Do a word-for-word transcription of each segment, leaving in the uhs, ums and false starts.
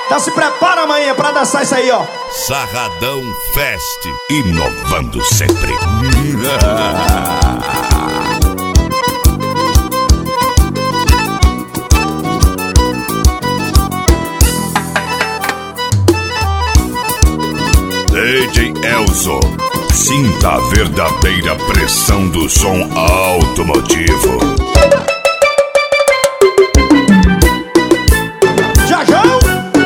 Então se prepara amanhã pra dançar isso aí, ó. Sarradão Fest, inovando sempre. D J Elzo, sinta a verdadeira pressão do som automotivo. Jajão!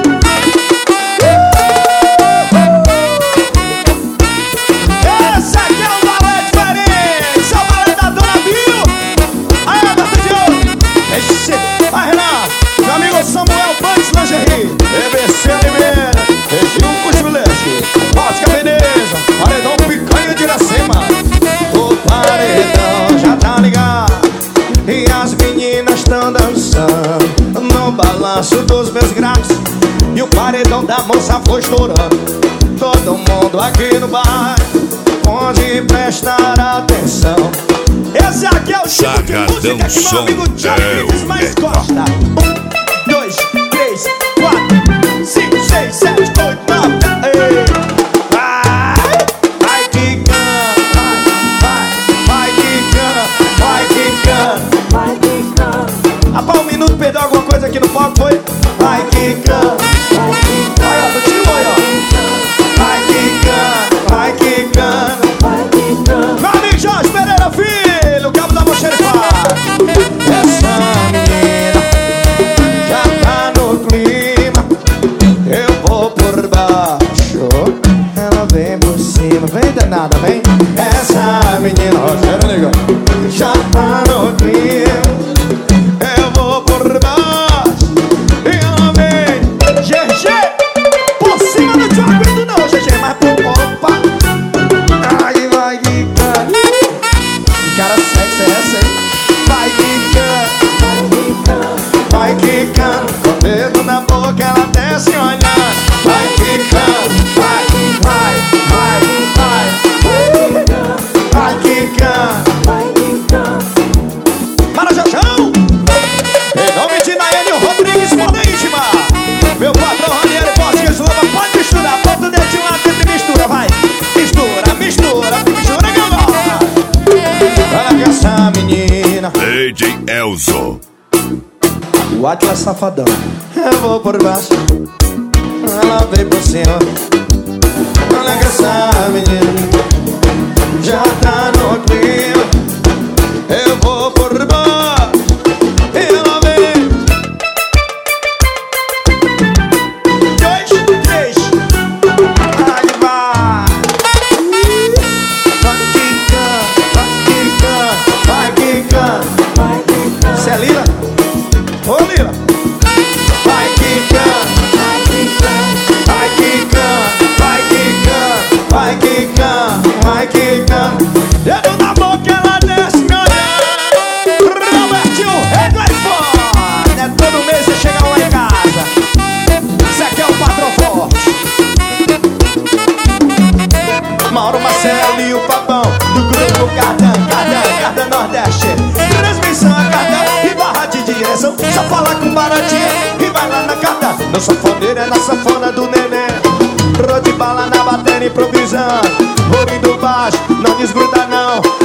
Esse aqui é o balé diferente, esse é o balé da Dona Bio. Aí, gata de ouro. Esse, vai, Renato, meu amigo Samuel Banks Lingerie, E B C Limeira, Região Cuchulete, Vodka Veneza, Paredão Picanha de Iracema. O paredão já tá ligado e as meninas tão dançando no balanço dos meus graves. E o paredão da moça foi estourando. Todo mundo aqui no bar pode prestar atenção. Esse aqui é o tipo de música que meu amigo Thiago mais gosta. Um, dois, três, quatro, cinco, seis, sete, oito, nove. Ei! Vai, vai quicando, vai, vai, vai quicando, vai quicando, vai quicando. Rapaz, um minuto perdeu alguma coisa aqui no palco, foi? Vai quicando, vai quicando. Olha, ó, continua aí, ó. Vai quicando, vai quicando, vai quicando. Meu amigo Jorge Pereira Filho, o cabo da Moxerifada. Essa menina já tá no clima. Eu vou por baixo, ela vem por cima. Vem danada, vem. Essa menina, ó, quero negar, já tá no clima. Eu vou por baixo e ela vem. G G, por cima do Diogo não, G G, mas por opa. Ai, vai quicando. Que cara sexy é essa aí? Vai quicando, vai quicando. Com o dedo na boca ela desce olhando. Vai quicando, vai, vai, vai, vai, vai quicando, vai quicando. Para Jajão! Em nome de Nayane Rodrigues, moda íntima. Meu patrão Ranieri Português Loma, pode misturar, bota o dedinho lá dentro e mistura, vai. Mistura, mistura, mistura que eu gosto. Olha que essa menina, D J Elzo, o Atlas safadão. Eu vou por baixo, ela vem por cima. Olha que essa menina já tá no clima. Eu vou por baixo e ela vem. Dois, três, aí vai. Vai quicando, vai quicando, vai quicando. Cê é Lila? Ô Lila. Vai quicando, vai quicando, vai quicando, vai quicando, vai quicando. Dedo na boca ela desce me olhando. Robertinho, rei do iPhone. É todo mês você chega lá em casa. Isso aqui é o patrão forte. Mauro Marcelo e o Papão do grupo Cardan, Cardan, Cardan Nordeste. Transmissão a Cardan e barra de direção. Só fala com baratinha e vai lá na Cardan. Meu sanfoneiro é na sanfona do neném. Rô de bala na bateria improvisando. Ouvindo baixo, não desgruda não.